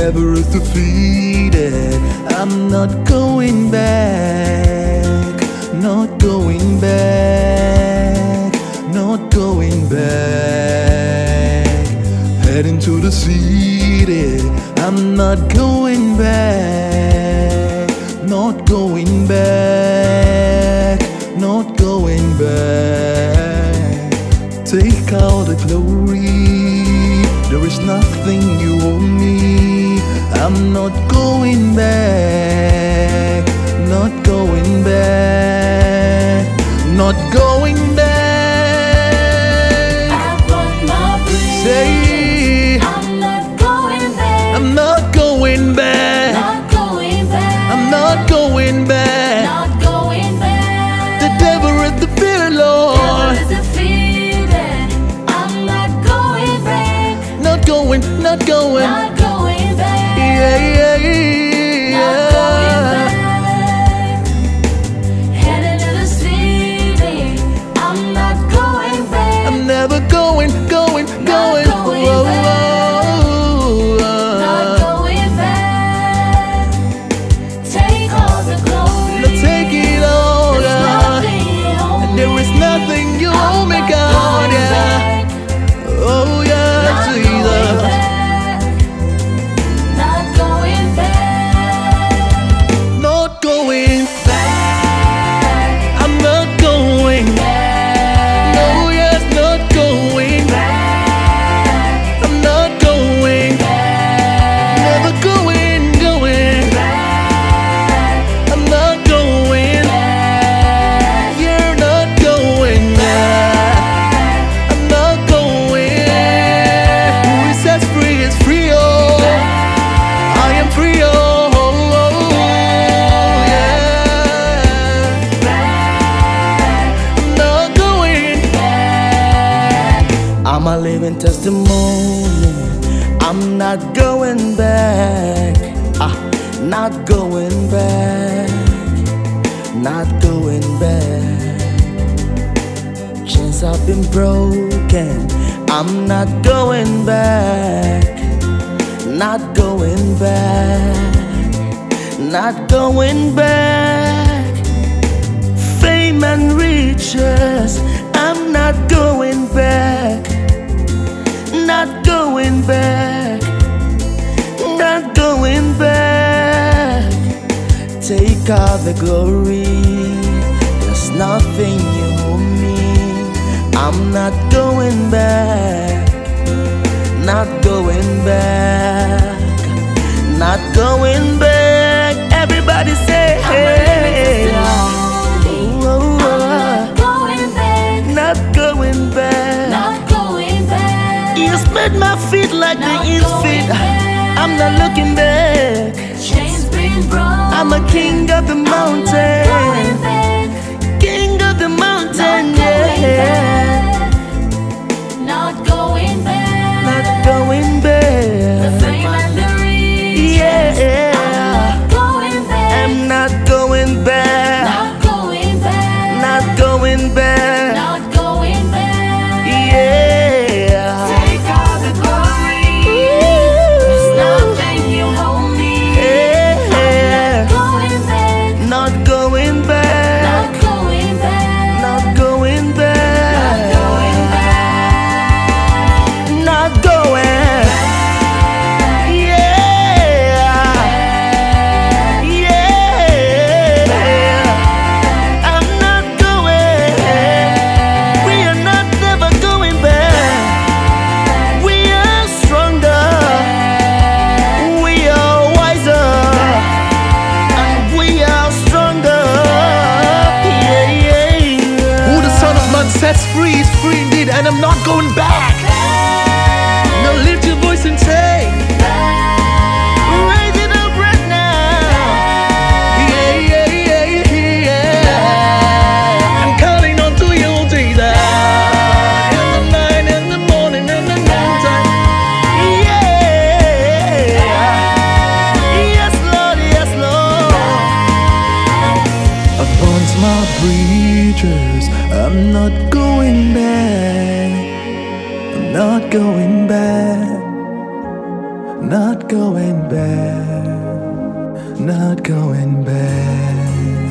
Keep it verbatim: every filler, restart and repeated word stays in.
devil is defeated. I'm not going back, not going back, not going back. Heading to the city, I'm not going back, not going back, not going back. Take all the glory, there is nothing you owe me. I'm not going back, not going back, not going back. I've won my bridge. Say, I'm not going back. I'm not going back. Not going back. I'm not going back. Not going back. The devil is the fear, Lord. Devil is defeated. I'm not going back. Not going, not going. Not going back. Yeah, yeah, yeah. Not going back. Heading to the city. I'm not going back. I'm never going, going, Not going. going Whoa, back. whoa, Not whoa. going back. Take all the glory. Now take it all, There's God. nothing you owe And there is me. nothing you I'm owe me, not God. going Yeah. back. Oh, yeah, Not going Jesus. back. Not going back. Not going Back. I'm not going. Back. No, yes, not going. Back. I'm not going. Never going, going. Back. I'm not going. Back. You're not going. Yeah. I'm not going. Who is set free is free. Oh, I am free. Oh, oh, oh, yeah. I'm not going. I'm a living testimony. I'm not going back. Ah, not going back. Not going back. Chains have been broken. I'm not going back. Not going back. Not going back. Fame and riches, I'm not going back. Not going back. Not going back. Take all the glory. There's nothing you owe me. I'm not going back. Not going back. Not going back. Everybody say, hey. Oh, oh, Not oh. going back. Not going back. Not going back. You spread my feet like the Not in's going feet. back. I'm not looking back. Chains been broken. I'm a king of the I'm not mountain. going back. King of the mountain, Not going yeah. back. Not going back. Not going The back. fame and the riches. Yeah. I'm not going back. I'm not going back. Not going back. Not going back. Not going back. Yeah. Take all the glory. There's nothing you owe me. Yeah. Going back. Not going back. Not going back. Not going back. Not Not going back. going. Yeah. Yeah. I'm not going. We are not never going back. We are stronger. We are wiser. And we are stronger. Yeah, yeah, yeah. Who the Son of Man sets free is free indeed, and I'm not going back. Now lift your voice and say, raise it up right now. Yeah, yeah, yeah, yeah, yeah. I'm calling on to you, Jesus. In the night, in the morning, in the noontime. Yeah. Yes, Lord, yes, Lord. I've burnt my bridges. I'm not going back. I'm not going back. Not not going back, not going back.